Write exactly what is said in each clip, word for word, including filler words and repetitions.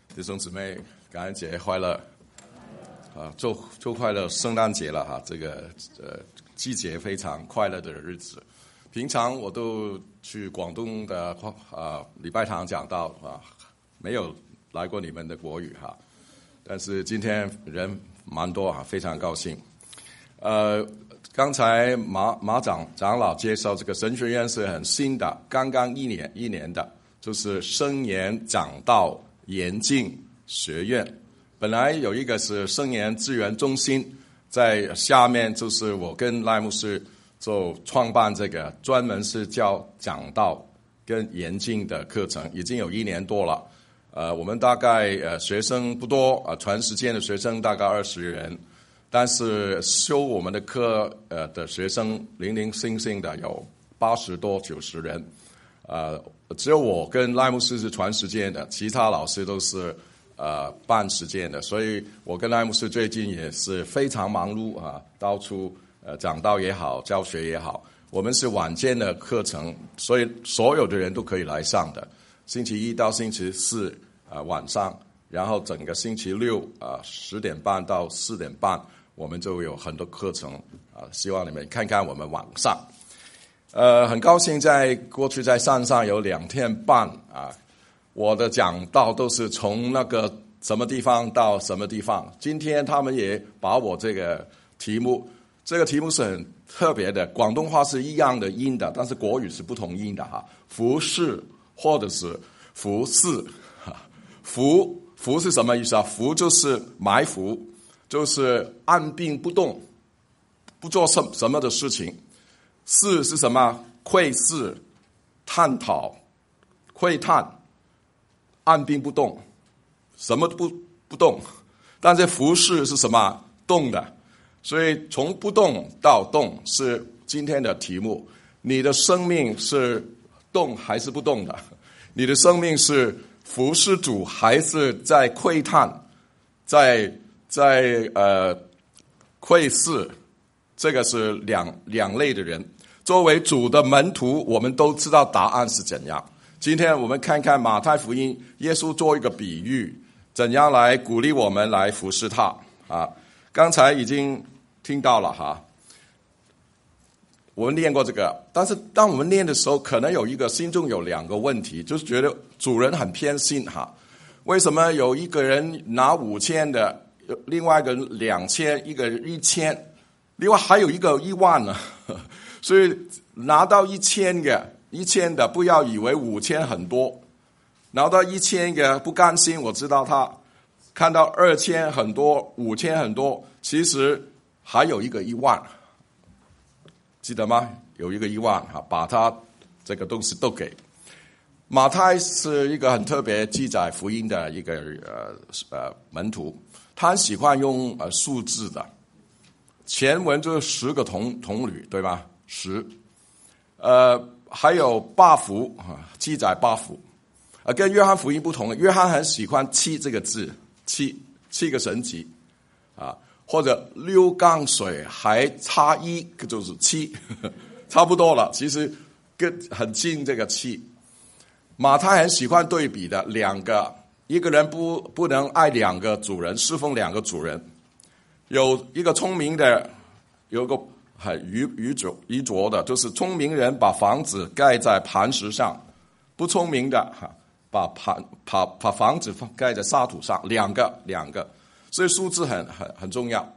弟兄姊妹，感恩节快乐！啊，就就快乐圣诞节了哈，这个呃季节非常快乐的日子。平常我都去广东的啊礼拜堂讲道啊，没有来过你们的国语哈，但是今天人蛮多啊，非常高兴。呃，刚才马马长长老介绍这个神学院是很新的，刚刚一年一年的，就是圣言讲道研进学院。本来有一个是圣言资源中心，在下面就是我跟赖牧师就创办这个，专门是教讲道跟研进的课程，已经有一年多了。呃，我们大概呃学生不多啊、呃，全时间的学生大概二十人，但是修我们的课呃的学生零零星星的有八十多九十人，呃，只有我跟赖牧师是全时间的，其他老师都是呃半时间的，所以我跟赖牧师最近也是非常忙碌啊，到处呃讲道也好，教学也好。我们是晚间的课程，所以所有的人都可以来上的。星期一到星期四啊、呃、晚上，然后整个星期六啊十点半到四点半，我们就有很多课程啊、呃，希望你们看看我们网上。呃，很高兴在过去在山上有两天半啊，我的讲道都是从那个什么地方到什么地方。今天他们也把我这个题目，这个题目是很特别的，广东话是一样的音的，但是国语是不同音的哈。服侍或者是服侍，服服是什么意思啊？服就是埋伏，就是按兵不动，不做什什么的事情。事是什么？窥视、探讨、窥探，按兵不动，什么都不不动。但是服侍是什么？动的。所以从不动到动是今天的题目。你的生命是动还是不动的？你的生命是服侍主还是在窥探，在在呃窥视？这个是两两类的人。作为主的门徒，我们都知道答案是怎样。今天我们看看马太福音，耶稣做一个比喻，怎样来鼓励我们来服侍他啊？刚才已经听到了哈，我们念过这个，但是当我们念的时候，可能有一个心中有两个问题，就是觉得主人很偏心哈。为什么有一个人拿五千的，另外一个人两千，一个人一千，另外还有一个一万呢？所以拿到一千个一千的，不要以为五千很多，拿到一千个不甘心，我知道他看到二千很多，五千很多，其实还有一个一万，记得吗？有一个一万哈，把他这个东西都给。马太是一个很特别记载福音的一个呃呃门徒，他很喜欢用呃数字的，前文就是十个童童女，对吧？十，呃，还有八福啊，记载八福，啊，跟约翰福音不同。约翰很喜欢七这个字，七七个神迹，啊，或者六缸水还差一个就是七，呵呵差不多了。其实跟很近这个七。马太很喜欢对比的，两个，一个人不不能爱两个主人，侍奉两个主人。有一个聪明的，有个很愚愚拙愚拙的，就是聪明人把房子盖在磐石上，不聪明的哈，把磐把把房子盖在沙土上，两个两个，所以数字很很很重要。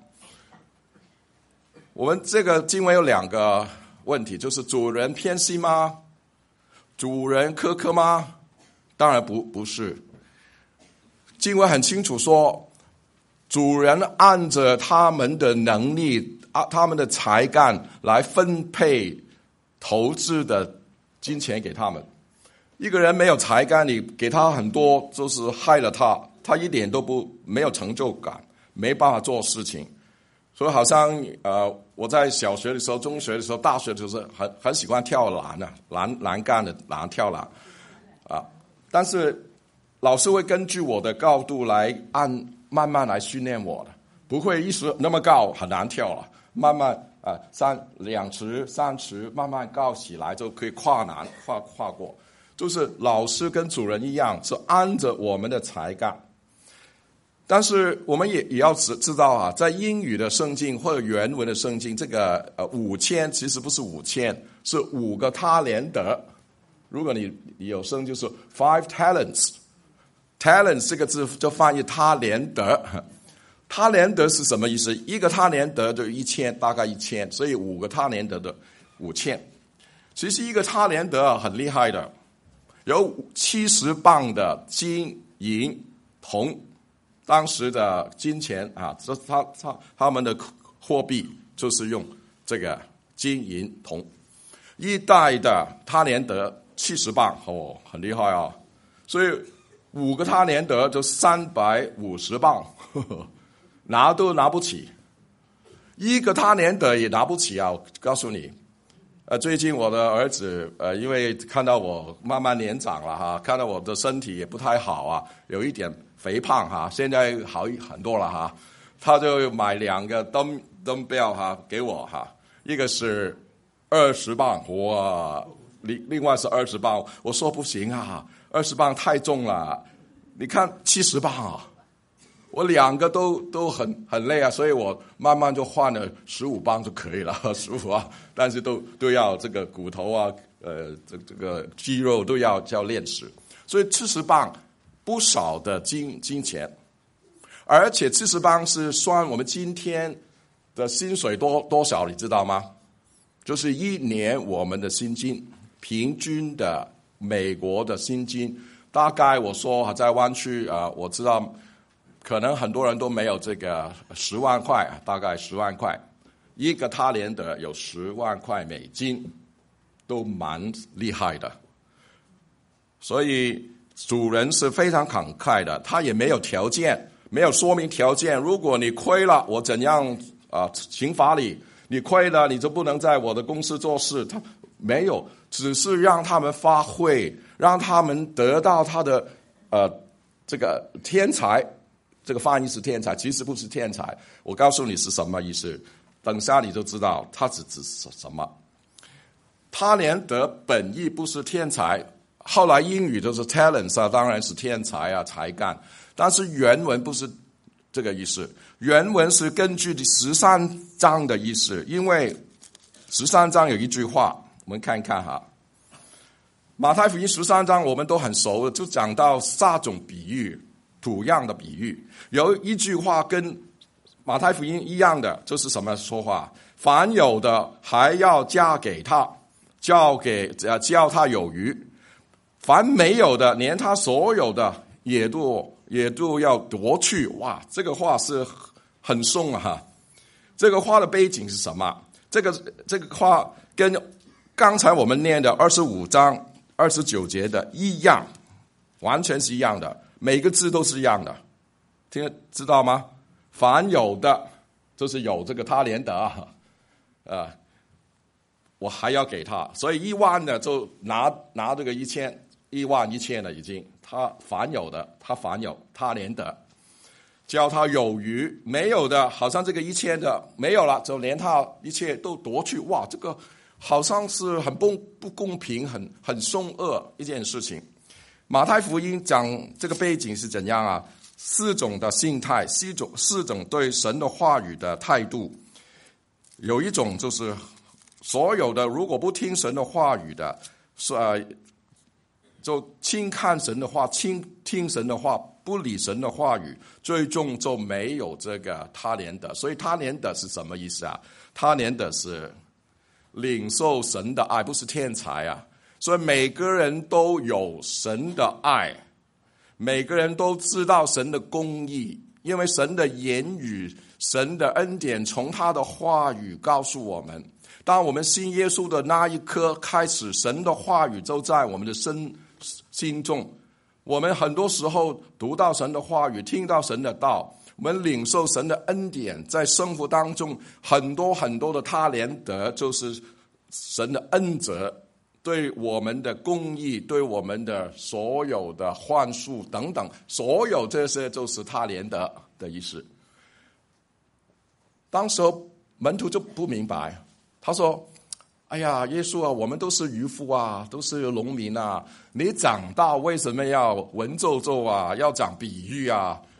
我们这个经文有两个问题，就是主人偏心吗？主人苛刻吗？当然不不是。经文很清楚说，主人按着他们的能力啊，他们的才干来分配投资的金钱给他们。一个人没有才干，你给他很多，就是害了他，他一点都不没有成就感，没办法做事情。所以好像呃，我在小学的时候、中学的时候、大学的时候，很很喜欢跳栏啊，栏栏杆的栏跳栏啊，但是老师会根据我的高度来按慢慢来训练我的，不会一时那么高很难跳了。慢慢啊、呃，三两尺、三尺，慢慢高起来就可以跨栏、跨跨过。就是老师跟主人一样，是按着我们的才干但是我们也也要知知道啊，在英语的圣经或者原文的圣经，这个呃五千其实不是五千，是五个他连得。如果你你有声就是 five talents，talents 这个字就翻译他连得。他连得是什么意思？一个他连得就一千，大概一千，所以五个他连得的五千。其实一个他连得很厉害的，有七十磅的金银铜。当时的金钱啊，这他他他们的货币就是用这个金银铜。一代的他连得七十磅，哦，很厉害啊！所以五个他连得就三百五十磅，呵呵，拿都拿不起。一个他连得也拿不起啊！我告诉你，呃，最近我的儿子呃，因为看到我慢慢年长了哈，看到我的身体也不太好啊，有一点肥胖哈，现在好很多了哈，他就买两个灯灯表哈给我哈，一个是二十磅，哇，另另外是二十磅，我说不行啊，二十磅太重了，你看七十磅啊，我两个都都很很累啊，所以我慢慢就换了十五磅就可以了，十五啊，但是都都要这个骨头啊，呃，这这个肌肉都要要练实，所以七十磅。不少的金金钱，而且七十磅是算我们今天的薪水多多少，你知道吗？就是一年我们的薪金，平均的美国的薪金，大概我说在湾区啊、呃，我知道可能很多人都没有这个十万块，大概十万块，一个他连得有十万块美金，都蛮厉害的，所以。主人是非常慷慨的，他也没有条件，没有说明条件。如果你亏了，我怎样啊、呃、刑罚你？你亏了，你就不能在我的公司做事。他没有，只是让他们发挥，让他们得到他的呃这个天才。这个翻译是天才，其实不是天才。我告诉你是什么意思，等下你就知道他只指什么。他连得本意不是天才。后来英语都是 talents 啊，当然是天才啊，才干。但是原文不是这个意思，原文是根据第十三章的意思，因为十三章有一句话，我们看一看哈。马太福音十三章我们都很熟，就讲到撒种比喻、土样的比喻。有一句话跟马太福音一样的，就是什么说话？凡有的还要加给他，叫给呃叫他有余。凡没有的，连他所有的也都也都要夺去。哇，这个话是很松啊！哈，这个话的背景是什么？这个这个话跟刚才我们念的二十五章二十九节的一样，完全是一样的，每个字都是一样的。听知道吗？凡有的就是有这个他连得啊，呃，我还要给他，所以一万的就拿拿这个一千。一万一千了已经，他凡有的，他凡有，他连得，叫他有余；没有的，好像这个一千的没有了，就连他一切都夺去。哇，这个好像是很不不公平，很很凶恶一件事情。马太福音讲这个背景是怎样啊？四种的心态，四种四种对神的话语的态度。有一种就是所有的如果不听神的话语的，是呃。就轻看神的话，轻听神的话，不理神的话语，最终就没有这个他连得。所以他连得是什么意思啊？他连得是领受神的爱，不是天才啊。所以每个人都有神的爱，每个人都知道神的公义，因为神的言语、神的恩典从他的话语告诉我们。当我们信耶稣的那一刻开始，神的话语就在我们的身心中。我们很多时候读到神的话语，听到神的道，我们领受神的恩典，在生活当中很多很多的他连得，就是神的恩泽，对我们的公义，对我们的所有的幻术等等，所有这些就是他连得的意思。当时门徒就不明白，他说：哎呀，耶稣啊，我们都是渔夫啊，都是农民啊，你长大为什么要文绉绉啊，要讲比喻啊？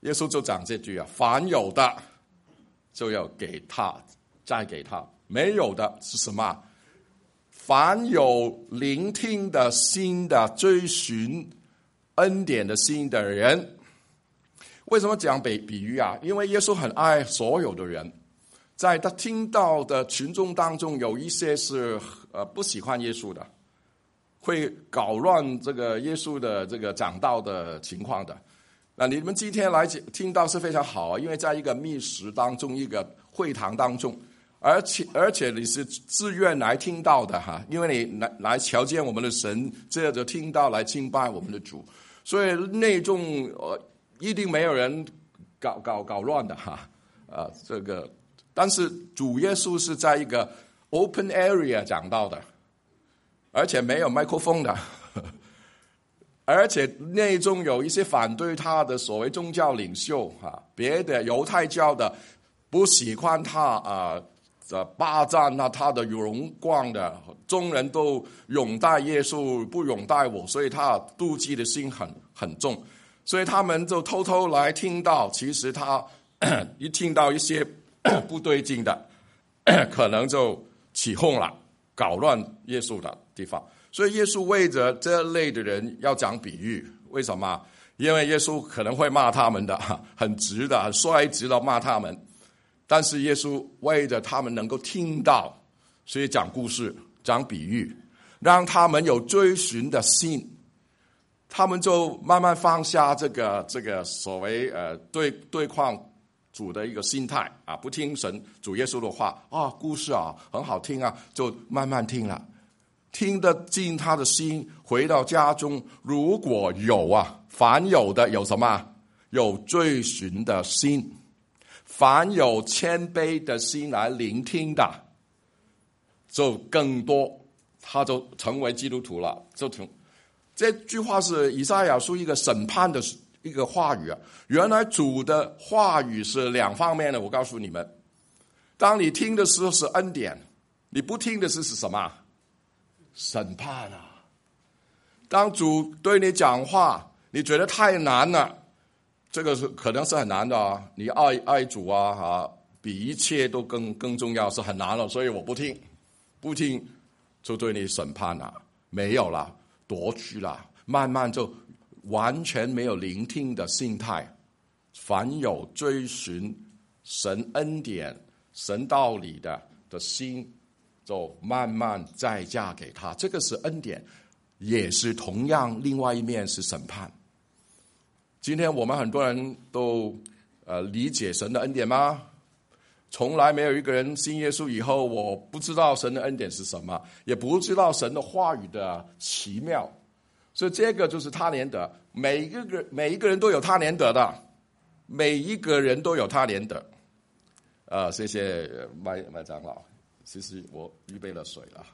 耶稣就讲这句啊，凡有的就要给他，再给他；没有的是什么？凡有聆听的心的，追寻恩典的心的人。为什么讲比比喻啊？因为耶稣很爱所有的人，在他听到的群众当中，有一些是呃不喜欢耶稣的，会搞乱这个耶稣的这个讲道的情况的。那你们今天来听到是非常好啊，因为在一个密室当中，一个会堂当中，而且而且你是自愿来听到的哈，因为你来来瞧见我们的神，接着听到来敬拜我们的主，所以内众呃一定没有人搞搞搞乱的哈啊、呃、这个，但是主耶稣是在一个 open area 讲到的，而且没有麦克风的。而且内中有一些反对他的所谓宗教领袖啊，别的犹太教的不喜欢他啊，呃，霸占了他的荣光的，众人都拥戴耶稣，不拥戴我，所以他妒忌的心很很重，所以他们就偷偷来听到，其实他一听到一些不对劲的，可能就起哄了，搞乱耶稣的地方。所以耶稣为着这类的人要讲比喻，为什么？因为耶稣可能会骂他们的，很直的、很率直的骂他们。但是耶稣为着他们能够听到，所以讲故事、讲比喻，让他们有追寻的心，他们就慢慢放下这个这个所谓呃对对抗主的一个心态啊，不听神主耶稣的话啊，故事啊很好听啊，就慢慢听了。听得进他的心，回到家中，如果有啊，凡有的有什么？有追寻的心，凡有谦卑的心来聆听的，就更多，他就成为基督徒了。就成这句话是以赛亚书一个审判的一个话语啊。原来主的话语是两方面的，我告诉你们，当你听的时候是恩典，你不听的是是什么？审判啊！当主对你讲话，你觉得太难了，这个是可能是很难的啊。你爱爱主啊，啊，比一切都更更重要，是很难了。所以我不听，不听就对你审判了，没有了，夺去了，慢慢就完全没有聆听的心态。凡有追寻神恩典、神道理的的心，就慢慢再嫁给他，这个是恩典，也是同样另外一面是审判。今天我们很多人都呃理解神的恩典吗？从来没有一个人信耶稣以后，我不知道神的恩典是什么，也不知道神的话语的奇妙。所以这个就是他连得，每一个人每一个人都有他连得的，每一个人都有他连得。呃，谢谢麦麦长老。其实我预备了水了哈，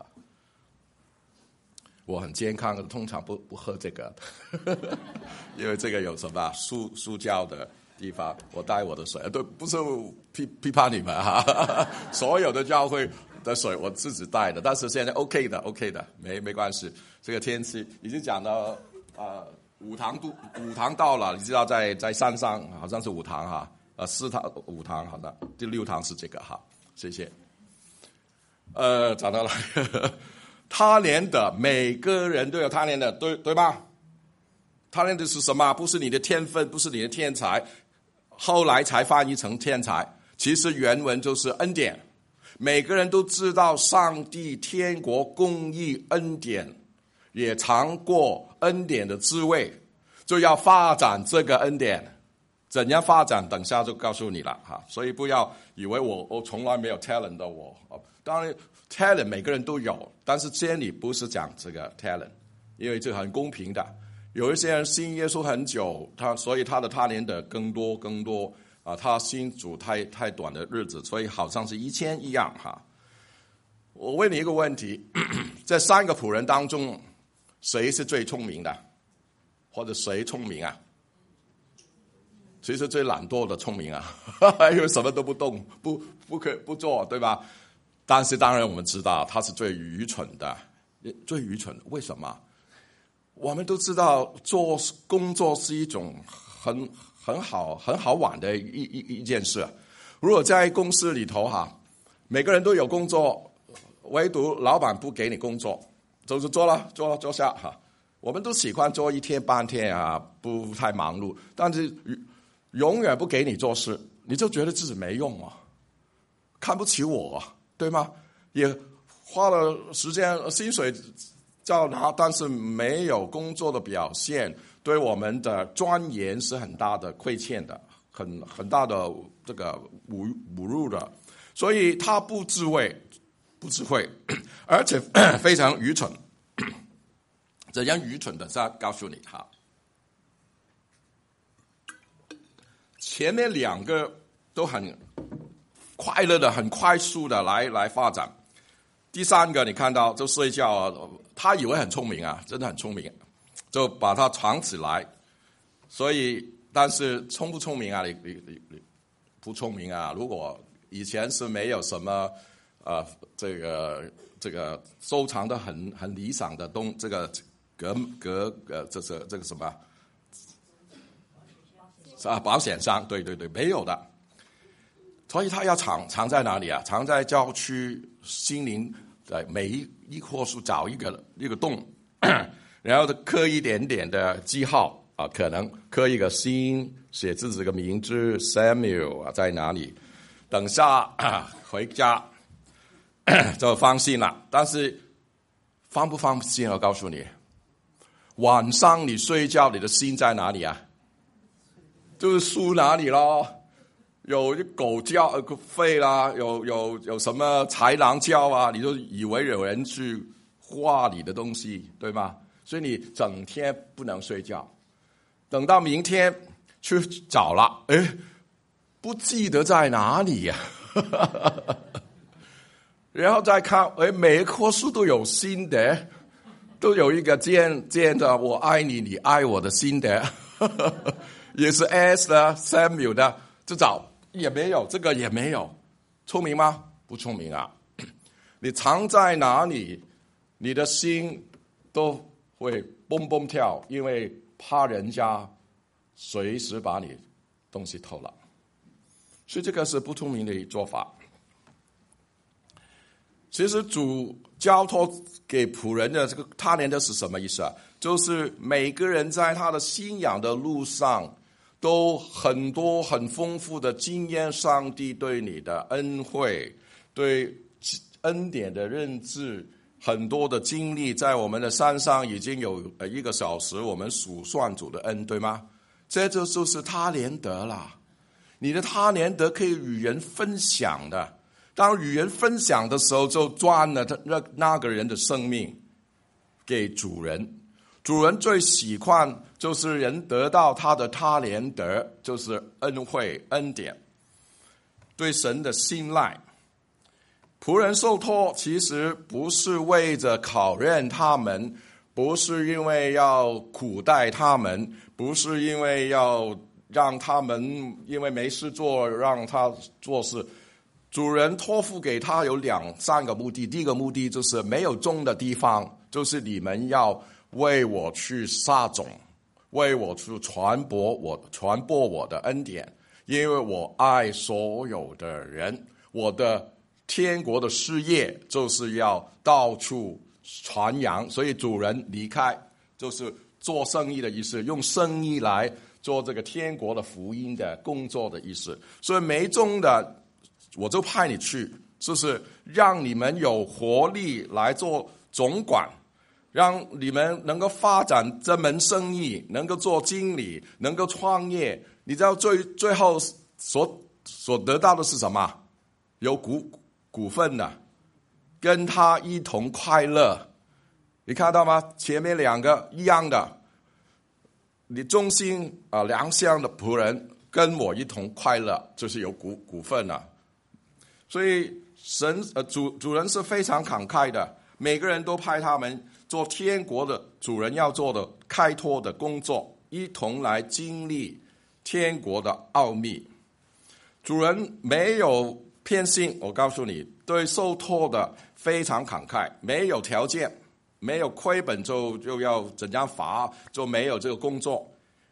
我很健康的，通常不不喝这个，因为这个有什么塑塑胶的地方，我带我的水，对，不是批批判你们哈，所有的教会的水我自己带的，但是现在 OK 的 OK 的，没没关系，这个天气已经讲到呃五堂度五堂到了，你知道在在山上好像是五堂哈，呃四堂五堂好的，第六堂是这个哈，谢谢。呃，找到了，他连的，每个人都有他连的，对对吧？他连的是什么？不是你的天分，不是你的天才，后来才翻译成天才。其实原文就是恩典。每个人都知道上帝天国公义恩典，也尝过恩典的滋味，就要发展这个恩典。怎样发展？等下就告诉你了哈。所以不要以为我我从来没有 talent 的我。当然 talent 每个人都有，但是真理不是讲这个 talent， 因为这很公平的。有一些人信耶稣很久，他所以他的他连的更多更多啊，他信主太太短的日子，所以好像是一千一样哈。我问你一个问题，这三个仆人当中，谁是最聪明的？或者谁聪明啊？其实最懒惰的聪明啊，因为什么都不动，不不可不做，对吧？但是当然我们知道他是最愚蠢的，最愚蠢的。为什么？我们都知道做工作是一种很很好很好玩的一一一件事。如果在公司里头哈，每个人都有工作，唯独老板不给你工作，就是坐了坐坐下哈。我们都喜欢做一天半天啊，不太忙碌，但是永远不给你做事，你就觉得自己没用啊，看不起我啊，对吗？也花了时间薪水照拿，但是没有工作的表现，对我们的尊严是很大的亏欠的，很很大的这个侮侮辱的。所以他不智慧，不智慧，而且非常愚蠢。怎样愚蠢的？再告诉你哈，前面两个都很快乐的、很快速的来来发展。第三个你看到就睡觉啊，他以为很聪明啊，真的很聪明，就把它藏起来。所以，但是聪不聪明啊？你你你你不聪明啊？如果以前是没有什么呃这个这个收藏的很很理想的东这个。格格呃，这是这个什么啊？保险箱，对对对，没有的。所以他要藏藏在哪里啊？藏在郊区，心灵在每一一棵树找一个一个洞，然后刻一点点的记号啊，可能刻一个心，写自己的名字 Samuel 啊在哪里？等下啊回家就放心了。但是放不放心？我告诉你。晚上你睡觉，你的心在哪里啊？就是书哪里咯？有狗叫、吠啦，有有有什么豺狼叫啊？你就以为有人去画你的东西，对吗？所以你整天不能睡觉。等到明天去找了，哎，不记得在哪里呀、啊？然后再看，哎，每一棵树都有心得。都有一个见见着我爱你，你爱我的心的，也是 S 的 Samuel 的，就找也没有，这个也没有，聪明吗？不聪明啊！你藏在哪里，你的心都会蹦蹦跳，因为怕人家随时把你东西偷了，所以这个是不聪明的做法。其实主交托给仆人的这个他连的是什么意思啊？就是每个人在他的信仰的路上都很多很丰富的经验，上帝对你的恩惠，对恩典的认知，很多的经历，在我们的山上已经有一个小时，我们数算主的恩，对吗？这就就是他连得了。你的他连得可以与人分享的。当与人分享的时候，就赚了他那那个人的生命给主人。主人最喜欢就是人得到他的他连得，就是恩惠恩典，对神的信赖。仆人受托其实不是为着考验他们，不是因为要苦待他们，不是因为要让他们因为没事做让他做事。主人托付给他有两三个目的，第一个目的就是没有种的地方，就是你们要为我去撒种，为我去传播我传播我的恩典，因为我爱所有的人，我的天国的事业就是要到处传扬，所以主人离开就是做生意的意思，用生意来做这个天国的福音的工作的意思。所以没种的我就派你去，就是让你们有活力来做总管，让你们能够发展这门生意，能够做经理，能够创业。你知道最最后所所得到的是什么？有股股份的，跟他一同快乐。你看到吗？前面两个一样的，你忠心啊、呃、良善的仆人跟我一同快乐，就是有股股份了。所以神呃主主人是非常慷慨的，每个人都派他们做天国的主人要做的开拓的工作，一同来经历天国的奥秘。主人没有偏心，我告诉你，对受托的非常慷慨，没有条件，没有亏本就就要怎样罚，就没有这个工作。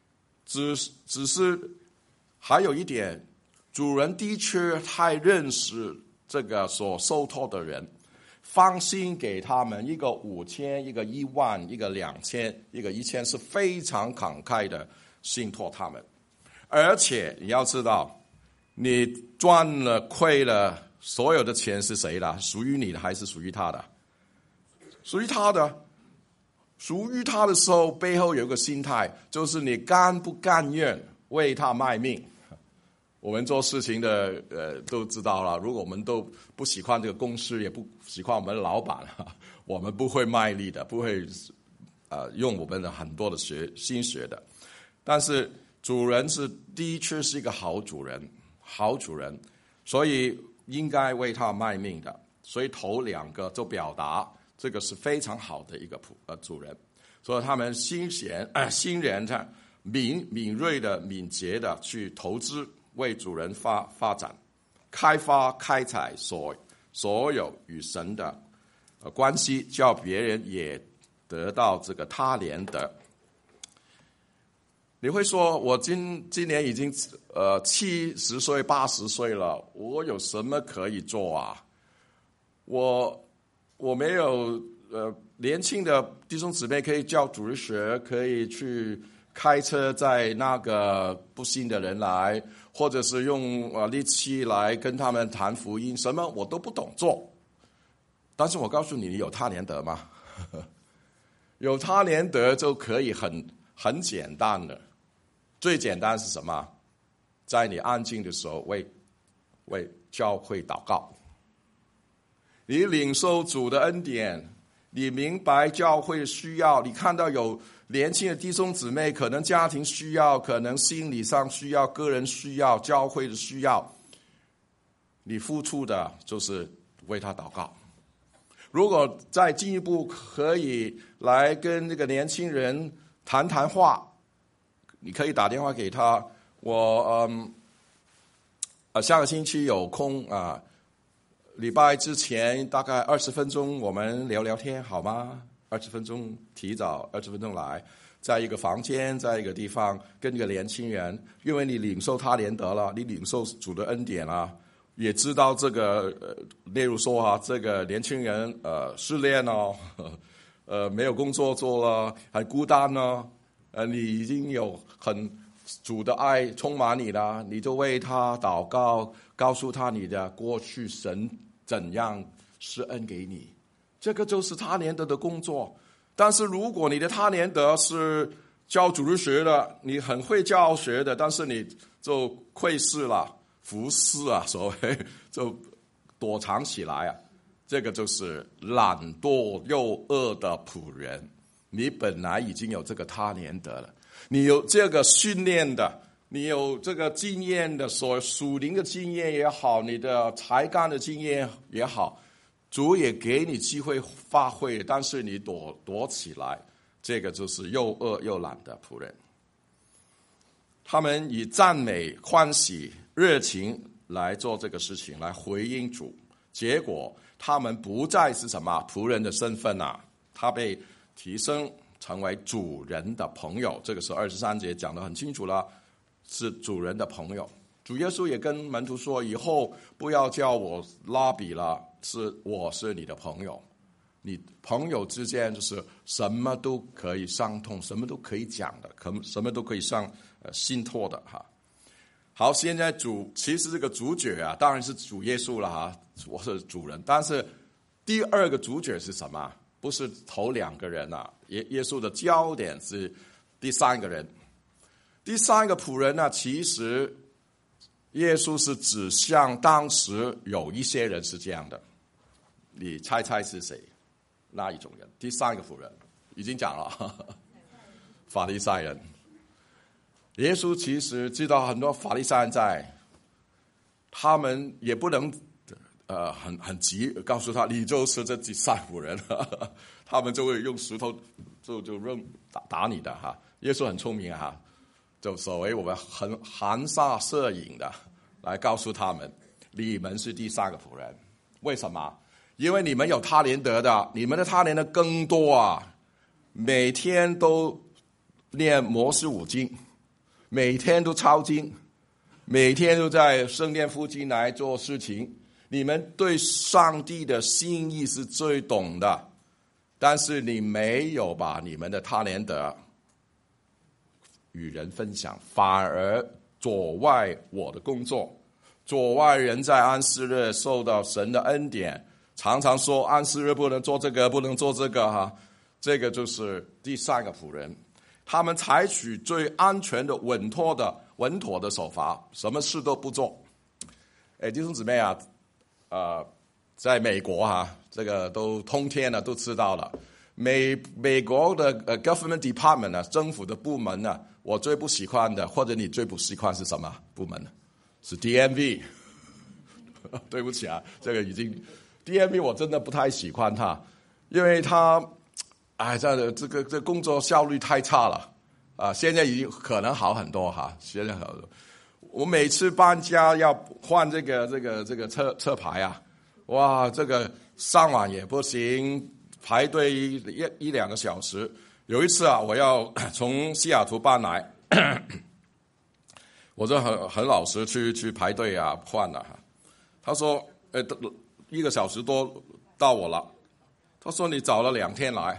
只只是还有一点，主人的确太认识这个所受托的人，放心给他们一个五千，一个一万，一个两千，一个一千，是非常慷慨的信托他们。而且你要知道，你赚了亏了，所有的钱是谁的？属于你的还是属于他的？属于他的。属于他的时候，背后有一个心态，就是你甘不甘愿为他卖命。我们做事情的呃都知道了，如果我们都不喜欢这个公司，也不喜欢我们的老板，我们不会卖力的，不会呃用我们的很多的学心血的。但是主人是的确是一个好主人，好主人，所以应该为他卖命的。所以头两个就表达这个是非常好的一个仆呃主人，所以他们心闲呃心人他敏敏锐的敏捷的去投资，为主人发发展、开发、开采所所有与神的呃关系，叫别人也得到这个他怜的。你会说，我今今年已经呃七十岁、八十岁了，我有什么可以做啊？我我没有呃年轻的弟兄姊妹可以教主日学，可以去开车载那个不信的人来，或者是用呃力气来跟他们谈福音，什么我都不懂做。但是我告诉你，你有他怜德吗？有他怜德就可以很很简单的。最简单是什么？在你安静的时候为为教会祷告。你领受主的恩典，你明白教会的需要，你看到有年轻的弟兄姊妹，可能家庭需要，可能心理上需要，个人需要，教会的需要，你付出的就是为他祷告。如果再进一步可以来跟这个年轻人谈谈话，你可以打电话给他，我嗯呃下个星期有空啊，礼拜之前大概二十分钟，我们聊聊天好吗？二十分钟，提早二十分钟来，在一个房间，在一个地方跟一个年轻人，因为你领受他怜德了，你领受主的恩典了，也知道这个呃，例如说啊，这个年轻人呃失恋哦，呃没有工作做了，很孤单呢。呃，你已经有很主的爱充满你了，你就为他祷告，告诉他你的过去神怎样施恩给你，这个就是他怜德的工作。但是如果你的他怜德是教主日学的，你很会教学的，但是你就窥视了、服侍啊，所谓就躲藏起来啊，这个就是懒惰又恶的仆人。你本来已经有这个他怜德了，你有这个训练的，你有这个经验的，所属灵的经验也好，你的才干的经验也好，主也给你机会发挥，但是你躲躲起来，这个就是又恶又懒的仆人。他们以赞美、欢喜、热情来做这个事情，来回应主，结果他们不再是什么仆人的身份啊，他被提升成为主人的朋友，这个是二十三节讲得很清楚了，是主人的朋友。主耶稣也跟门徒说，以后不要叫我拉比了，是我是你的朋友。你朋友之间就是什么都可以伤痛，什么都可以讲的，可什么都可以上呃信托的哈。好，现在主其实这个主角啊，当然是主耶稣了哈，我是主人。但是第二个主角是什么？不是头两个人啊，耶耶稣的焦点是第三个人。第三个仆人呢，其实耶稣是指向当时有一些人是这样的，你猜猜是谁？那一种人？第三个仆人已经讲了，呵呵法利赛人。耶稣其实知道很多法利赛人在，他们也不能。呃，很很急，告诉他你就是这第三仆人，呵呵他们就会用石头就就扔打打你的哈。耶稣很聪明哈，就所谓我们很含沙射影的来告诉他们，你们是第三个仆人。为什么？因为你们有他怜德的，你们的他怜德更多啊，每天都念摩斯五经， 每天都抄经，每天都在圣殿附近来做事情。你们对上帝的心意是最懂的，但是你没有把你们的他连德与人分享，反而阻碍我的工作，阻碍人在安息日受到神的恩典。常常说安息日不能做这个，不能做这个哈，这个就是第三个仆人。他们采取最安全的、稳妥的、稳妥的手法，什么事都不做。哎，弟兄姊妹啊，呃，在美国哈、啊，这个都通天了，都知道了。美美国的呃 government department 呢，政府的部门呢，我最不喜欢的，或者你最不喜欢是什么部门呢？是 D M V。对不起啊，这个已经 D M V 我真的不太喜欢它，因为它，哎，这个这个这工作效率太差了啊！现在已经可能好很多哈，现在好很多。我每次搬家要换这个这个这个车车牌啊，哇，这个上网也不行。排队一一一两个小时。有一次啊，我要从西雅图搬来，我就很很老实去去排队啊换了。他说：“呃，一个小时多到我了。”他说：“你找了两天来。”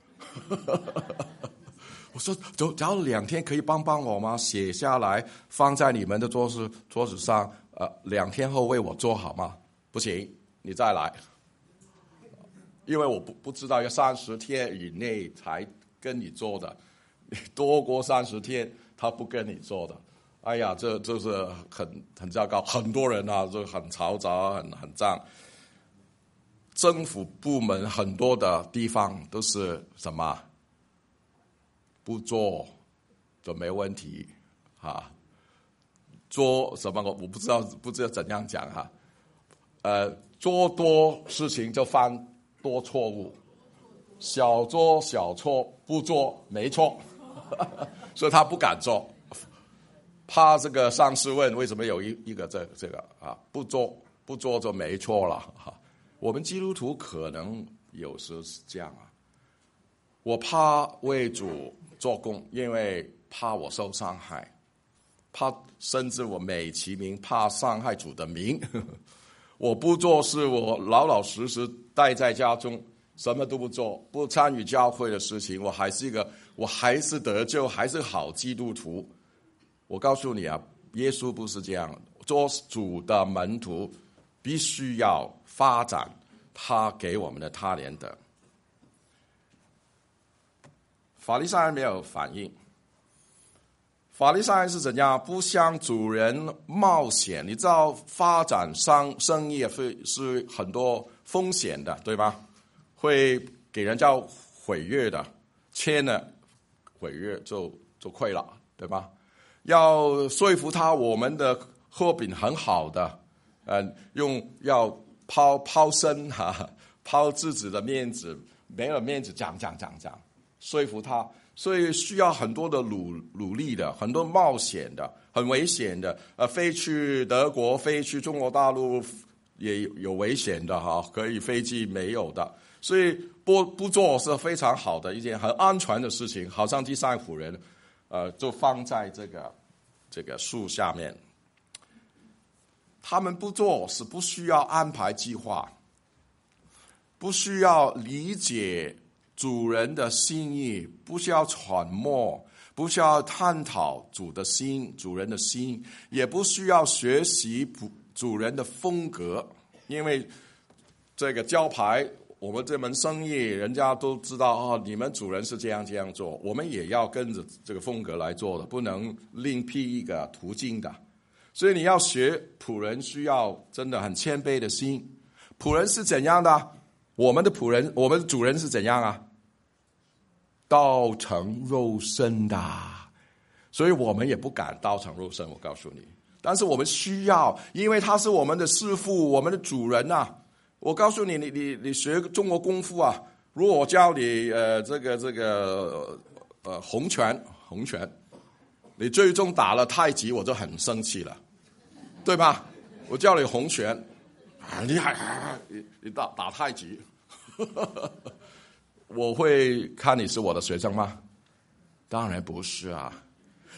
我说：“找找了两天，可以帮帮我吗？写下来放在你们的桌子桌子上，呃，两天后为我做好吗？”不行，你再来。因为我不不知道要三十天以内才跟你做的，你多过三十天他不跟你做的，哎呀，这这是很很糟糕，很多人啊，就很嘈杂，很很脏。政府部门很多的地方都是什么？不做就没问题啊，做什么我我不知道不知道怎样讲哈、啊，呃，做多事情就犯多错误，小做小错，不做没错，所以他不敢做，怕这个上司问为什么有一一个这这个啊，不做不做就没错了哈。我们基督徒可能有时是这样啊，我怕为主做工，因为怕我受伤害，怕甚至我美其名怕伤害主的名。我不做是我老老实实待在家中，什么都不做，不参与教会的事情，我还是一个，我还是得救，还是好基督徒。我告诉你啊，耶稣不是这样，做主的门徒必须要发展他给我们的他连德。法利赛人没有反应。法利赛人是怎样？不向主人冒险。你知道发展商生意是很多风险的，对吧？会给人家毁约的，签了毁约就就亏了，对吧？要说服他我们的货品很好的，呃，用要抛抛身哈，抛自己的面子，没有面子讲讲讲讲，说服他。所以需要很多的努努力的，很多冒险的，很危险的。呃，飞去德国，飞去中国大陆也有有危险的哈，可以飞机没有的。所以不不做是非常好的一件很安全的事情。好像第三仆人，呃，就放在这个这个树下面。他们不做是不需要安排计划，不需要理解主人的心意，不需要揣摩，不需要探讨主的心，主人的心，也不需要学习主人的风格，因为这个招牌，我们这门生意，人家都知道哦，你们主人是这样这样做，我们也要跟着这个风格来做的，不能另辟一个途径的。所以你要学仆人，需要真的很谦卑的心。仆人是怎样的？我们的仆人，我们的主人是怎样啊？道成肉身的，所以我们也不敢道成肉身，我告诉你。但是我们需要，因为他是我们的师父，我们的主人啊。我告诉你，你你你学中国功夫啊，如果我教你呃这个这个呃洪拳洪拳，你最终打了太极，我就很生气了，对吧？我教你洪拳。很厉害，你你打打太极，我会看你是我的学生吗？当然不是啊，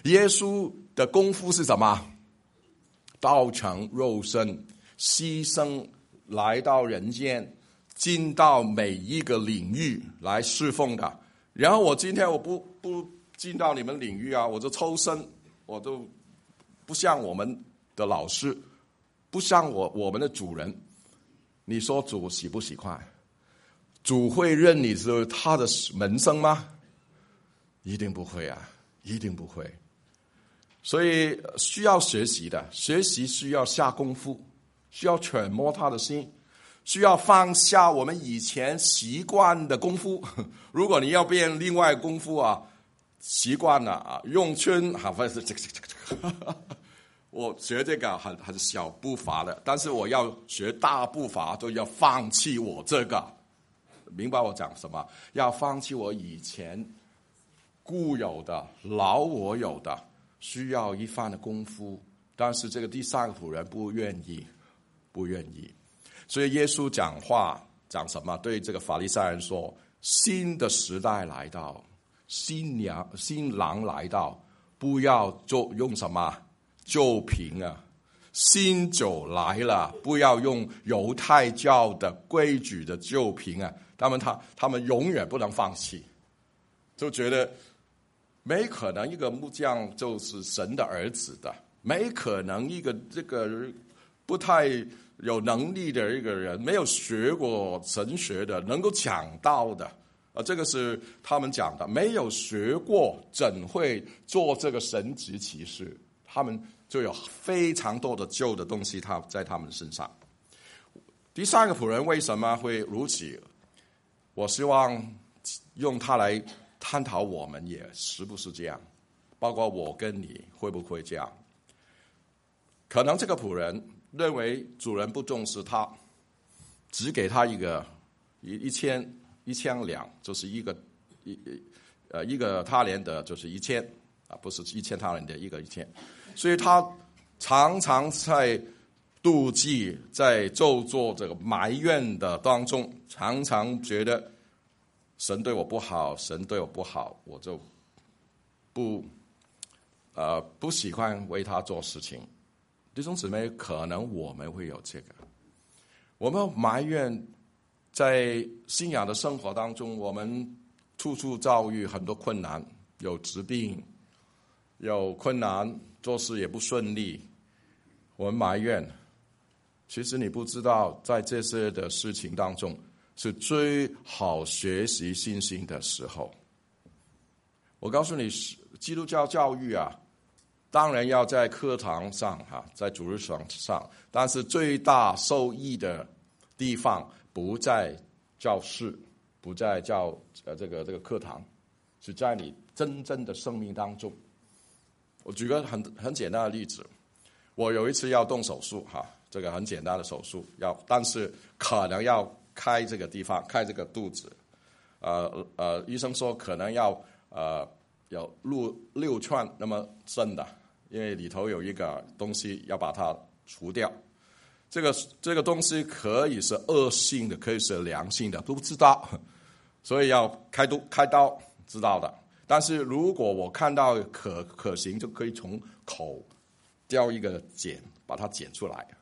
耶稣的功夫是什么？道成肉身，牺牲来到人间，进到每一个领域来侍奉的。然后我今天我不不进到你们领域啊，我就抽身，我就不像我们的老师，不像我我们的主人。你说主喜不喜欢？主会认你是他的门生吗？一定不会啊，一定不会。所以需要学习的，学习需要下功夫，需要揣摩他的心，需要放下我们以前习惯的功夫。如果你要变另外功夫啊，习惯了啊，用圈啊，不是这个这个这个，我学这个很很小步伐的，但是我要学大步伐，就要放弃我这个。明白我讲什么？要放弃我以前固有的、老我有的，需要一番的功夫。但是这个第三个仆人不愿意，不愿意。所以耶稣讲话讲什么？对这个法利赛人说：新的时代来到，新娘新郎来到，不要做用什么旧瓶啊。新酒来了，不要用犹太教的规矩的旧瓶啊。他们他他们永远不能放弃，就觉得没可能一个木匠就是神的儿子的，没可能一个这个不太有能力的一个人，没有学过神学的，能够讲道的啊，这个是他们讲的，没有学过怎会做这个神迹奇事？他们就有非常多的旧的东西他在他们身上。第三个仆人为什么会如此？我希望用它来探讨我们也是不是这样，包括我跟你会不会这样。可能这个仆人认为主人不重视他，只给他一个一一千一千两，就是一个一呃一个他连的就是一千啊，不是一千他连的一个一千，所以他常常在妒忌，在咒作这个埋怨的当中，常常觉得神对我不好，神对我不好，我就不呃不喜欢为他做事情。弟兄姊妹，可能我们会有这个，我们埋怨在信仰的生活当中，我们处处遭遇很多困难，有疾病，有困难，做事也不顺利，我们埋怨。其实你不知道，在这些的事情当中，是最好学习信心的时候。我告诉你，基督教教育啊，当然要在课堂上哈，在主日上上，但是最大受益的地方不在教室，不在教呃这个这个课堂，是在你真正的生命当中。我举个很很简单的例子，我有一次要动手术哈。这个很简单的手术，要但是可能要开这个地方，开这个肚子，呃呃，医生说可能要呃有六六寸那么深的，因为里头有一个东西要把它除掉。这个这个东西可以是恶性的，可以是良性的，都不知道，所以要开刀开刀知道的。但是如果我看到可可行，就可以从口叼一个剪，把它剪出来。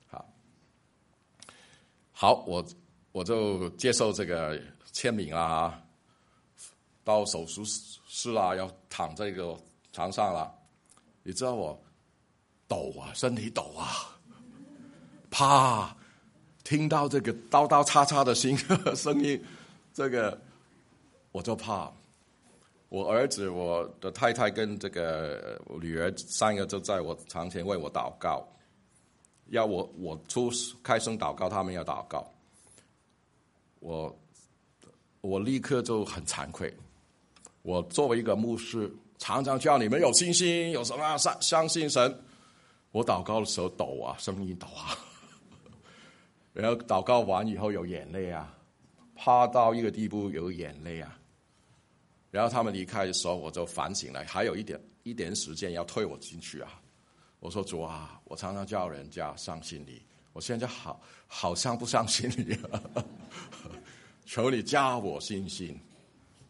好，我我就接受这个签名啦，到手术室啦，要躺在这个床上啦。你知道我抖啊，身体抖啊，怕听到这个刀刀叉叉的声声音，这个我就怕。我儿子、我的太太跟这个我女儿三个就在我床前为我祷告。要我我出开声祷告，他们要祷告，我我立刻就很惭愧。我作为一个牧师，常常叫你们有信心，有什么相相信神。我祷告的时候抖啊，声音抖啊，然后祷告完以后有眼泪啊，怕到一个地步有眼泪啊。然后他们离开的时候，我就反省了，还有一点一点时间要推我进去啊。我说主啊，我常常叫人家相信你，我现在好好像不相信你了，求你加我信心。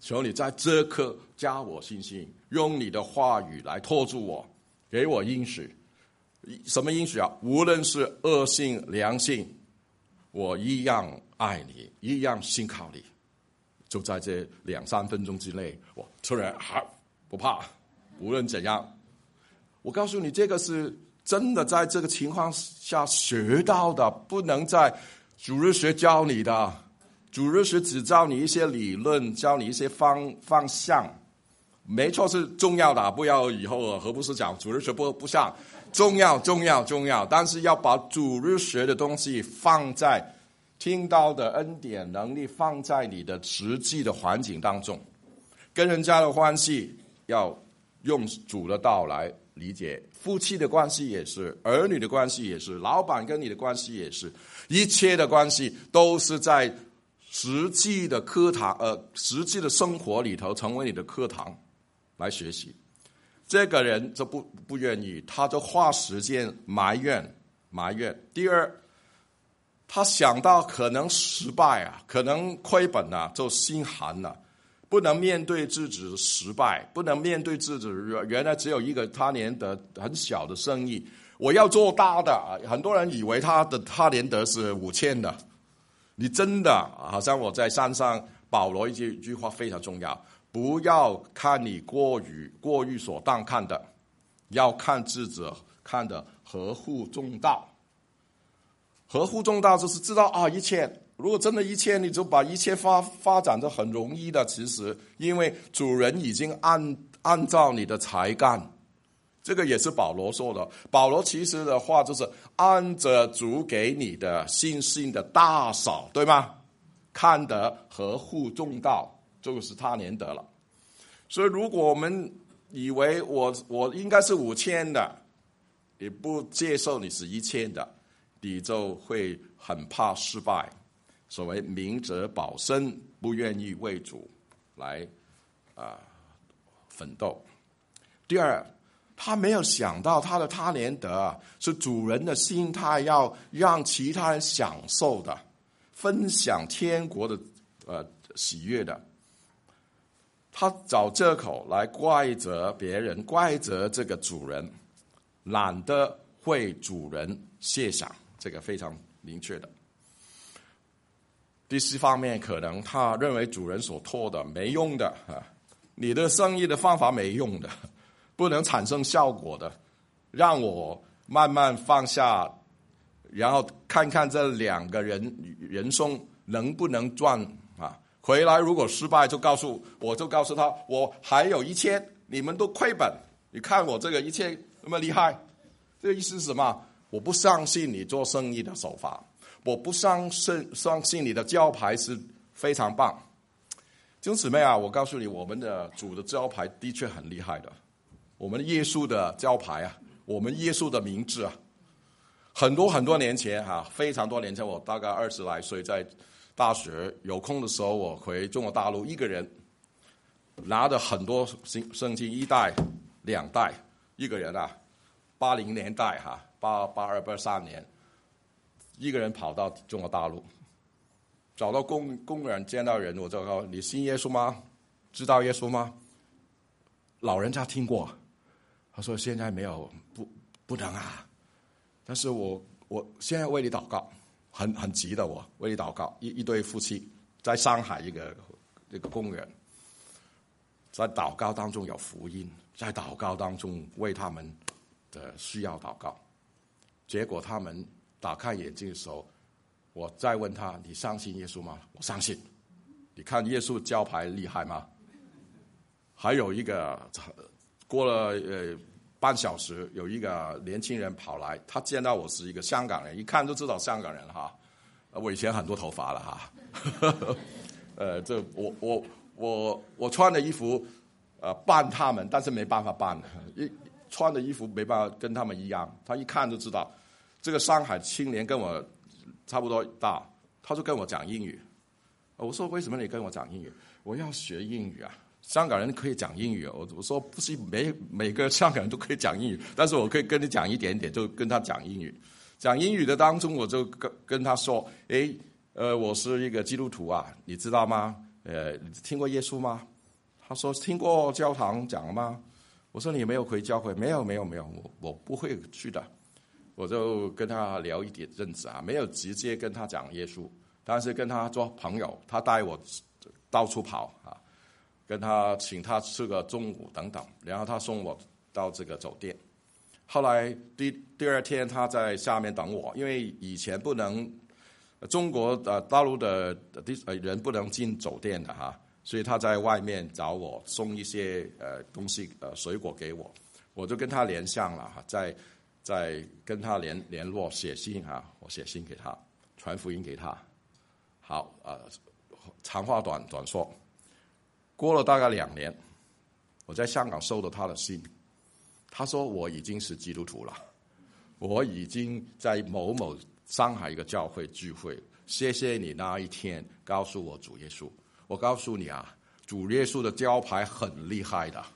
求你在这刻加我信心，用你的话语来托住我，给我应许。什么应许啊？无论是恶性良性，我一样爱你，一样信靠你。就在这两三分钟之内，我突然好不怕，无论怎样。我告诉你，这个是真的在这个情况下学到的，不能在主日学教你的。主日学只教你一些理论，教你一些方方向，没错是重要的，不要以后何不是讲主日学不不上，重要重要重要，但是要把主日学的东西放在听到的恩典能力放在你的实际的环境当中，跟人家的关系要用主的道来理解，夫妻的关系也是，儿女的关系也是，老板跟你的关系也是，一切的关系都是在实际的课堂，呃，实际的生活里头成为你的课堂来学习。这个人就不不愿意，他就花时间埋怨埋怨。第二，他想到可能失败啊，可能亏本啊，就心寒了。不能面对自己的失败，不能面对自己原来只有一个他连得很小的生意，我要做大的。很多人以为他的他连得是五千的，你真的好像我在山上，保罗一句一句话非常重要，不要看你过于过于所当看的，要看自己看的合乎中道。合乎中道就是知道啊，一切如果真的一切，你就把一切发发展得很容易的。其实因为主人已经按按照你的才干，这个也是保罗说的。保罗其实的话就是按着主给你的信心的大小，对吗？看得合乎中道，就是他连得了。所以如果我们以为我我应该是五千的，也不接受你是一千的，你就会很怕失败。所谓明哲保身，不愿意为主来啊、呃、奋斗。第二，他没有想到他的他连得是主人的心态，要让其他人享受的，分享天国的呃喜悦的。他找借口来怪责别人，怪责这个主人，懒得为主人谢赏，这个非常明确的。第四方面，可能他认为主人所托的没用的啊，你的生意的方法没用的，不能产生效果的，让我慢慢放下，然后看看这两个人人生能不能赚啊？回来如果失败，就告诉我就告诉他，我还有一千，你们都亏本，你看我这个一千那么厉害，这个意思是什么？我不相信你做生意的手法。我不相信相信你的招牌是非常棒。弟兄姊妹啊，我告诉你，我们的主的招牌的确很厉害的。我们耶稣的招牌啊，我们耶稣的名字啊，很多很多年前哈、啊，非常多年前，我大概二十来岁，在大学有空的时候，我回中国大陆，一个人拿着很多圣经，一袋两袋，一个人啊，八零年代哈、啊，八八二八三年。一个人跑到中国大陆，找到公公园见到人，我就说：“你信耶稣吗？知道耶稣吗？”老人家听过，他说：“现在没有，不不能啊。但是我我现在为你祷告，很很急的我，我为你祷告。一一对夫妻在上海一个一个公园，在祷告当中有福音，在祷告当中为他们的需要祷告，结果他们。”打开眼睛的时候，我再问他：“你相信耶稣吗？”我相信。你看耶稣招牌厉害吗？还有一个，过了呃半小时，有一个年轻人跑来，他见到我是一个香港人，一看就知道香港人哈。我以前很多头发了哈。呃，这我我我我穿的衣服呃扮他们，但是没办法扮，一穿的衣服没办法跟他们一样，他一看就知道。这个上海青年跟我差不多大，他就跟我讲英语。我说：“为什么你跟我讲英语？”我要学英语啊！香港人可以讲英语。我我说不是每每个香港人都可以讲英语，但是我可以跟你讲一点点，就跟他讲英语。讲英语的当中，我就跟跟他说：“诶，呃，我是一个基督徒啊，你知道吗？呃，你听过耶稣吗？ 他说听过教堂讲吗？我说你没有回教会？没有没有没有，我我不会去的。我就跟他聊一点阵子啊，没有直接跟他讲耶稣，但是跟他做朋友，他带我到处跑啊，跟他请他吃个中午等等，然后他送我到这个酒店。后来第第二天他在下面等我，因为以前不能中国呃大陆的人不能进酒店的哈，所以他在外面找我送一些呃东西呃水果给我，我就跟他联上了哈，在在跟他联联络写信哈，我写信给他，传福音给他。好呃，长话短短说，过了大概两年，我在香港收到他的信。他说我已经是基督徒了，我已经在某某上海一个教会聚会，谢谢你那一天告诉我主耶稣。我告诉你啊，主耶稣的招牌很厉害的。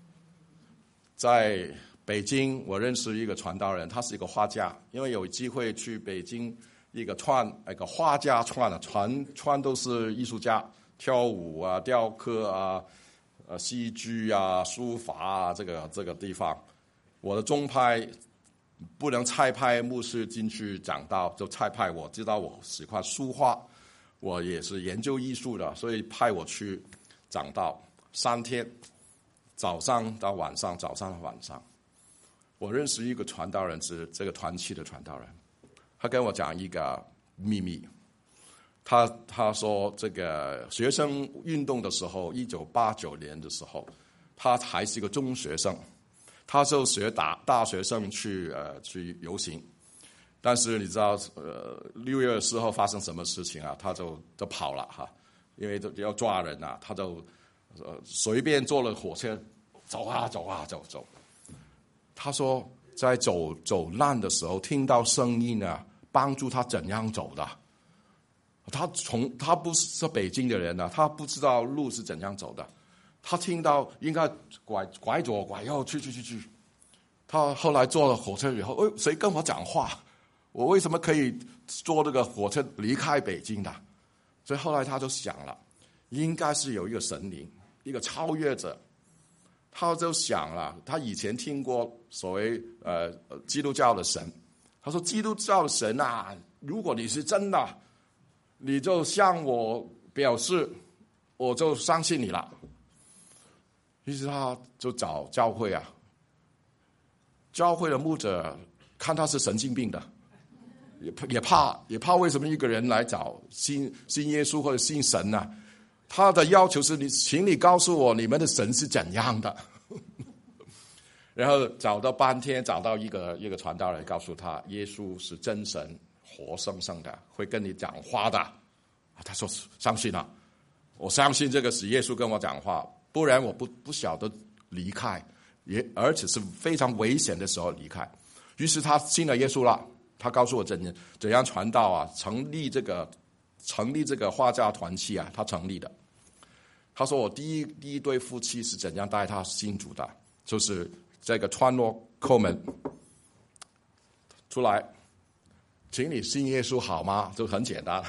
在北京我认识一个传道人，他是一个画家，因为有机会去北京一个串一个画家串的全全都是艺术家，跳舞啊雕刻啊呃戏剧啊书法啊，这个这个地方我的宗派不能差派牧师进去讲道，就差派我知道我喜欢书画，我也是研究艺术的，所以派我去讲道三天，早上到晚上，早上到晚上。我认识一个传道人，是这个团契的传道人，他跟我讲一个秘密。他他说这个学生运动的时候，一九八九年的时候，他还是一个中学生。他就学大大学生去呃去游行，但是你知道呃六月四号发生什么事情啊？他就就跑了哈，因为要抓人啊，他就呃随便坐了火车走啊走啊走走。他说在走走难的时候听到声音啊，帮助他怎样走的。他从他不是北京的人啊，他不知道路是怎样走的。他听到应该拐拐左拐右去去去去，他后来坐了火车以后，哎，谁跟我讲话？我为什么可以坐这个火车离开北京的？所以后来他就想了，应该是有一个神灵，一个超越者。他就想了，他以前听过所谓呃基督教的神，他说基督教的神啊，如果你是真的，你就向我表示，我就相信你了。于是他就找教会啊，教会的牧者看他是神经病的，也也怕也怕为什么一个人来找信信耶稣或者信神呢、啊？他的要求是你，请你告诉我你们的神是怎样的。然后找到半天，找到一个一个传道人，告诉他耶稣是真神，活生生的，会跟你讲话的。他说相信了，我相信这个是耶稣跟我讲话。不然我不不晓得离开，也而且是非常危险的时候离开。于是他信了耶稣了，他告诉我怎怎样传道啊，成立这个成立这个画家团契啊，他成立的。他说我第一第一对夫妻是怎样带他信主的，就是这个穿罗叩门出来，请你信耶稣好吗？就很简单，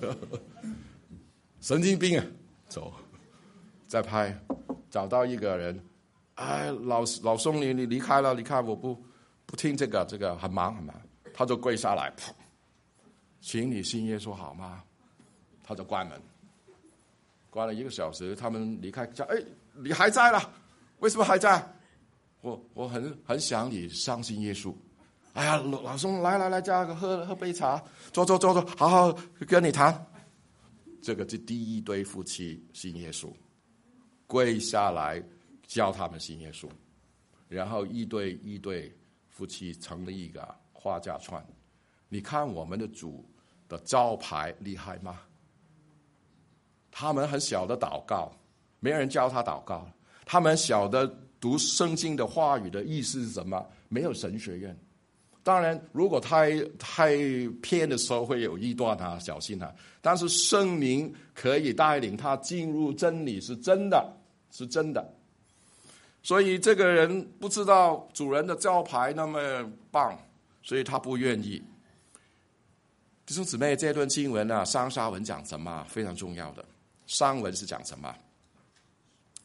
神经病啊，走。再拍，找到一个人，哎，老老兄你你离开了，离开我不不听这个，这个很忙很忙，他就跪下来，请你信耶稣好吗？他就关门，关了一个小时，他们离开家，哎，你还在了？为什么还在？我我很很想你相信耶稣。哎呀，老老兄，来来来，家喝喝杯茶，坐坐坐坐，好好跟你谈。这个是第一对夫妻信耶稣。跪下来教他们信耶稣，然后一对一对夫妻成立一个画家串。你看我们的主的招牌厉害吗？他们很小的祷告，没人教他祷告。他们小的读圣经的话语的意思是什么？没有神学院。当然，如果太太偏的时候会有异端啊，小心啊。但是圣灵可以带领他进入真理，是真的，是真的。所以这个人不知道主人的招牌那么棒，所以他不愿意。弟兄姊妹，这段经文啊，上下文讲什么？非常重要的。上文是讲什么？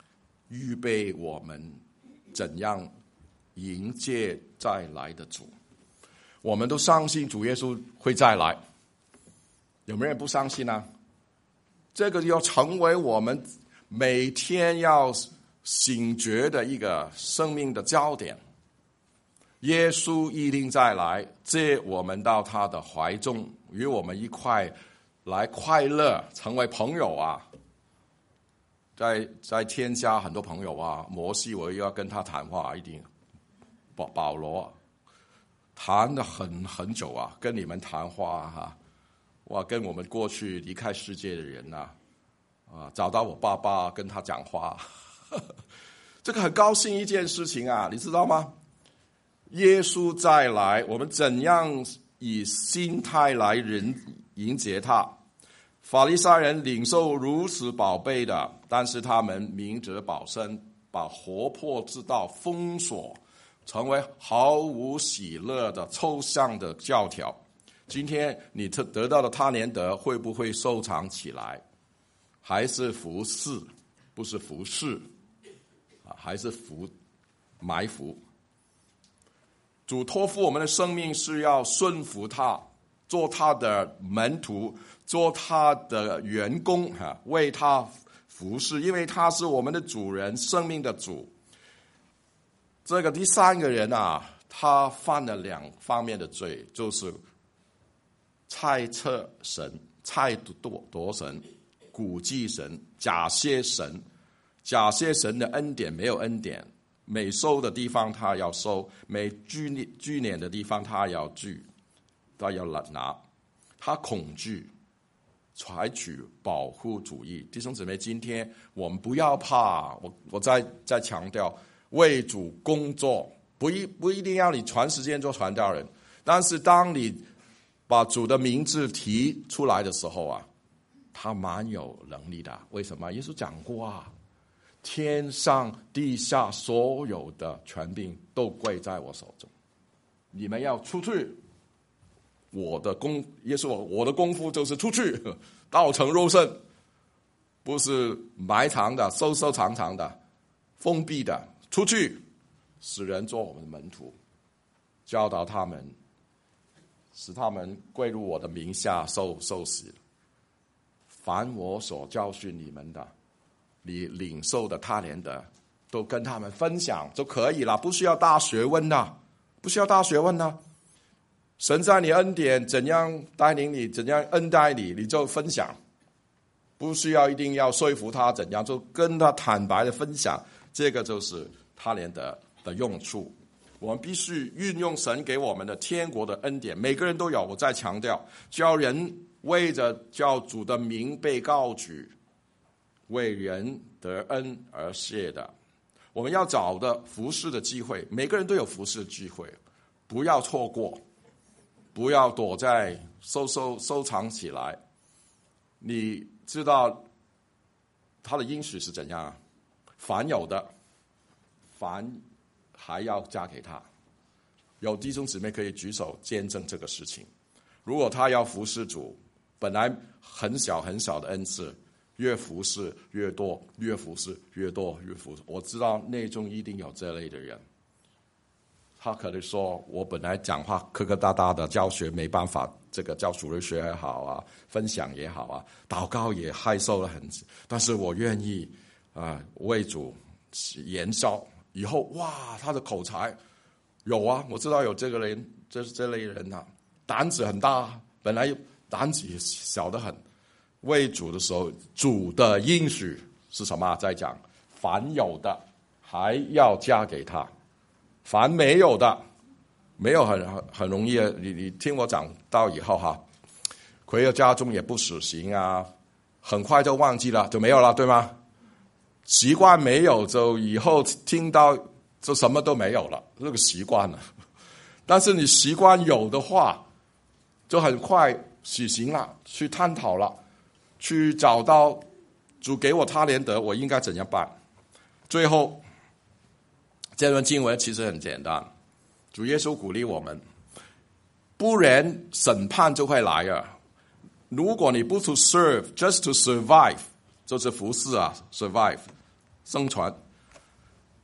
预备我们怎样迎接再来的主。我们都相信主耶稣会再来，有没有人不相信呢？这个要成为我们每天要醒觉的一个生命的焦点。耶稣一定再来，接我们到他的怀中，与我们一块来快乐，成为朋友啊！在在天下很多朋友啊，摩西我又要跟他谈话，一定保保罗谈了很很久啊，跟你们谈话哈、啊，哇，跟我们过去离开世界的人啊，啊，找到我爸爸跟他讲话，呵呵这个很高兴一件事情啊，你知道吗？耶稣再来，我们怎样以心态来迎接他？法利赛人领受如此宝贝的，但是他们明哲保身，把活泼之道封锁，成为毫无喜乐的抽象的教条。今天你得到的他连得会不会收藏起来？还是服侍，不是服侍，还是服埋伏？主托付我们的生命是要顺服他，做他的门徒，做他的员工，为他服侍，因为他是我们的主人，生命的主。这个第三个人啊，他犯了两方面的罪，就是猜测神、猜度夺神、估计神、假借神、假借神的恩典没有恩典。没收的地方他要收，没拘拘捻的地方他要拘，他要拿，他恐惧，采取保护主义。弟兄姊妹，今天我们不要怕，我我再再强调，为主工作，不一不一定要你全时间做传道人，但是当你把主的名字提出来的时候啊，他蛮有能力的。为什么？耶稣讲过啊。天上地下所有的权柄都归在我手中，你们要出去。我的功，耶稣说，我的功夫就是出去，道成肉身，不是埋藏的、收收藏藏的、封闭的，出去，使人做我们的门徒，教导他们，使他们归入我的名下，受受洗。凡我所教训你们的，你领受的他连的，都跟他们分享就可以了，不需要大学问的，不需要大学问的。神在你恩典怎样带领你，怎样恩待你，你就分享，不需要一定要说服他怎样，就跟他坦白的分享，这个就是他连的的用处。我们必须运用神给我们的天国的恩典，每个人都有。我再强调，叫人为着叫主的名被高举，为人得恩而谢的，我们要找的服侍的机会，每个人都有服侍的机会，不要错过，不要躲在收收收藏起来。你知道他的应许是怎样？凡有的，凡还要加给他。有弟兄姊妹可以举手见证这个事情。如果他要服侍主，本来很小很小的恩赐，越服侍越多，越服侍越多，越服侍。我知道内中一定有这类的人，他可能说，我本来讲话磕磕哒哒的，教学没办法，这个教主日学也好啊，分享也好啊，祷告也害羞了很，但是我愿意啊、呃、为主延烧。以后哇，他的口才有啊，我知道有这个人，这这类人啊，胆子很大，本来胆子小得很。为主的时候，主的应许是什么？在讲，凡有的还要加给他，凡没有的，没有很很很容易。你你听我讲到以后哈，回到家中也不死行啊，很快就忘记了，就没有了，对吗？习惯没有，就以后听到就什么都没有了，这个习惯了。但是你习惯有的话，就很快实行了，去探讨了。去找到主给我他连得，我应该怎样办？最后，这段经文其实很简单，主耶稣鼓励我们，不然审判就会来了。如果你不 to serve, just to survive， 就是服侍啊 ，survive， 生存，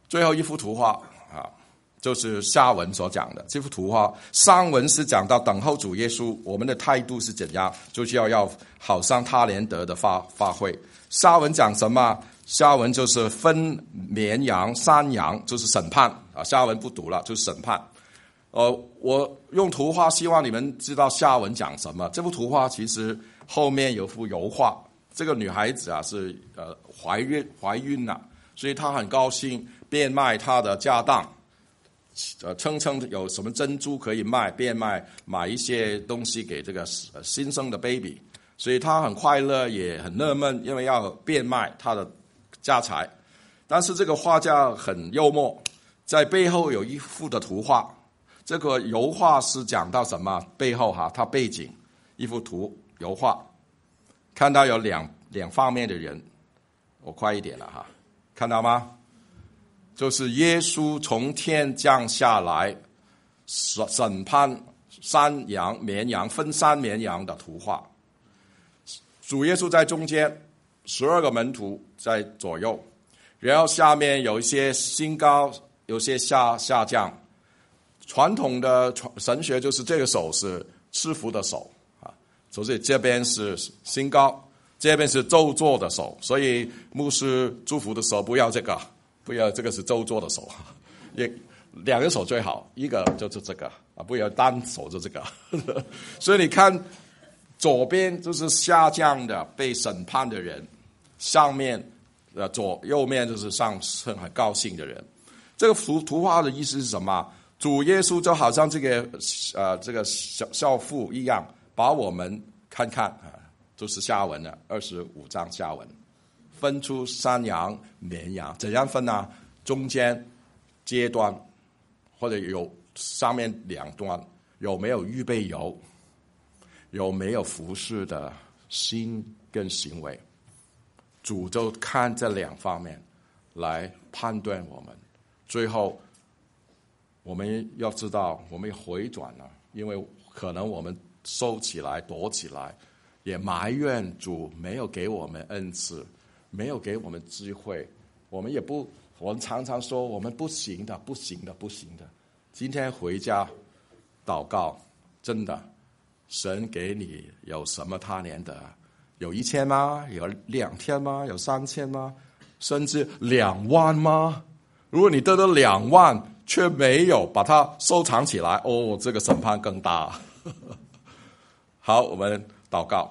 最后一幅图画啊，就是下文所讲的这幅图画。上文是讲到等候主耶稣，我们的态度是怎样，就是要要好像他连得的发发挥。下文讲什么？下文就是分绵羊、山羊，就是审判啊。下文不读了，就是审判。呃，我用图画希望你们知道下文讲什么。这幅图画其实后面有幅油画，这个女孩子啊是呃怀孕怀孕了，所以她很高兴变卖她的家当，呃称称有什么珍珠可以卖，变卖买一些东西给这个新生的 baby， 所以她很快乐也很纳闷，因为要变卖她的家财。但是这个画家很幽默，在背后有一幅的图画。这个油画是讲到什么？背后哈，它背景一幅图油画，看到有两两方面的人，我快一点了哈，看到吗？就是耶稣从天降下来，审审判山羊、绵羊，分山绵羊的图画。主耶稣在中间，十二个门徒在左右，然后下面有一些升高，有些下下降。传统的神学就是这个手是赐福的手啊，所以这边是升高，这边是咒詛的手，所以牧师祝福的时候不要这个，不要这个是咒詛的手，也两个手最好，一个就是这个啊，不要单手就这个。所以你看左边就是下降的被审判的人，上面呃左右面就是上升很高兴的人。这个图图画的意思是什么？主耶稣就好像这个呃这个小少妇一样，把我们看看啊，就是下文了，二十五章下文，分出山羊、绵羊，怎样分呢？中间阶段或者有上面两端有没有预备油，有没有服侍的心跟行为，主就看这两方面来判断我们。最后我们要知道，我们回转了，因为可能我们收起来、躲起来，也埋怨主没有给我们恩赐，没有给我们机会。我们也不，我们常常说我们不行的、不行的、不行的。今天回家祷告，真的，神给你有什么他连得？有一千吗？有两千吗？有三千吗？甚至两万吗？如果你得到两万，却没有把它收藏起来，哦，这个审判更大。好，我们祷告。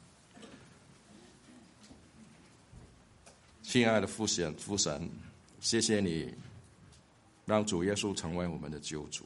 亲爱的父神，父神，谢谢你让主耶稣成为我们的救主，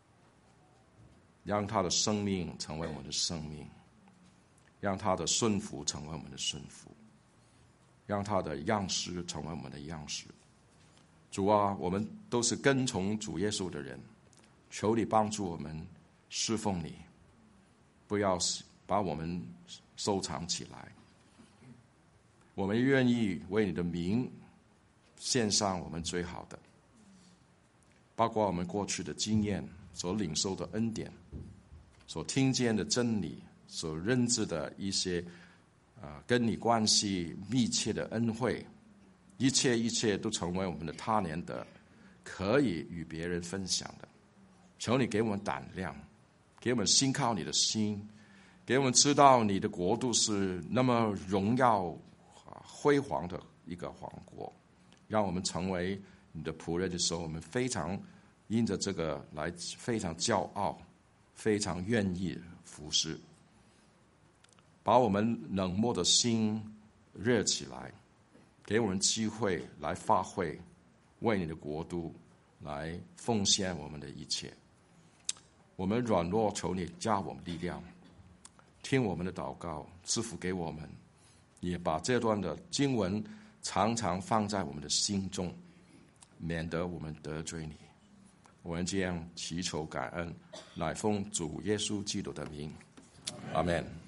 让他的生命成为我们的生命，让他的顺服成为我们的顺服，让他的样式成为我们的样式。主啊，我们都是跟从主耶稣的人，求你帮助我们侍奉你，不要把我们收藏起来。我们愿意为你的名献上我们最好的，包括我们过去的经验、所领受的恩典、所听见的真理、所认知的一些啊、呃、跟你关系密切的恩惠。一切一切都成为我们的他连得，可以与别人分享的。求你给我们胆量，给我们信靠你的心，给我们知道你的国度是那么荣耀辉煌的一个王国，让我们成为你的仆人的时候，我们非常因着这个来非常骄傲，非常愿意服侍，把我们冷漠的心热起来，给我们机会来发挥，为你的国度来奉献我们的一切。我们软弱，求你加我们力量，听我们的祷告，赐福给我们，也把这段的经文常常放在我们的心中，免得我们得罪你。我们这样祈求感恩，乃奉主耶稣基督的名，阿们。